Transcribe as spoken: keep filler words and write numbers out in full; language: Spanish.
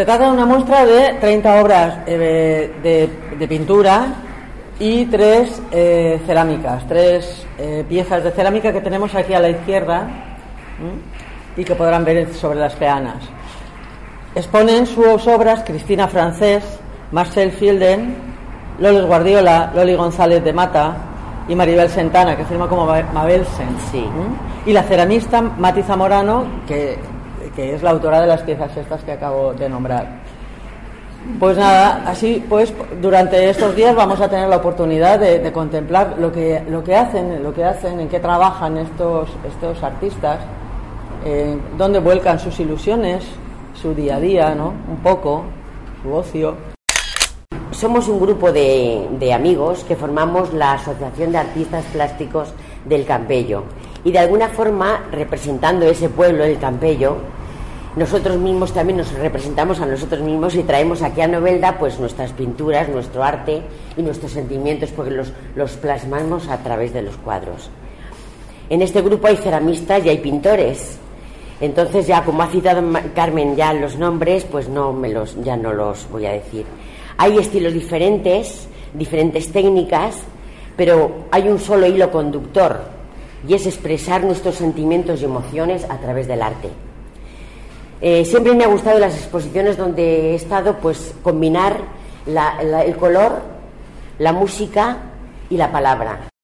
Se trata de una muestra de treinta obras eh, de, de pintura y tres eh, cerámicas, tres eh, piezas de cerámica que tenemos aquí a la izquierda, ¿m? Y que podrán ver sobre las peanas. Exponen sus obras Cristina Francés, Marcel Fielden, Loles Guardiola, Loli González de Mata y Maribel Sentana, que firma como Mabel Sen. Sí. ¿Mm? Y la ceramista Mati Zamorano, que, que es la autora de las piezas estas que acabo de nombrar. Pues nada, así pues durante estos días vamos a tener la oportunidad de, de contemplar lo que, lo que hacen, lo que hacen, en qué trabajan estos, estos artistas, eh, dónde vuelcan sus ilusiones, su día a día, ¿no? Un poco, su ocio. Somos un grupo de, de amigos que formamos la Asociación de Artistas Plásticos del Campello y de alguna forma, representando ese pueblo, el Campello, nosotros mismos también nos representamos a nosotros mismos y traemos aquí a Novelda pues nuestras pinturas, nuestro arte y nuestros sentimientos, porque los, los plasmamos a través de los cuadros. En este grupo hay ceramistas y hay pintores. Entonces ya, como ha citado Carmen ya los nombres, pues no me los, ya no los voy a decir. Hay estilos diferentes, diferentes técnicas, pero hay un solo hilo conductor y es expresar nuestros sentimientos y emociones a través del arte. Eh, siempre me ha gustado las exposiciones donde he estado, pues combinar la, la, el color, la música y la palabra.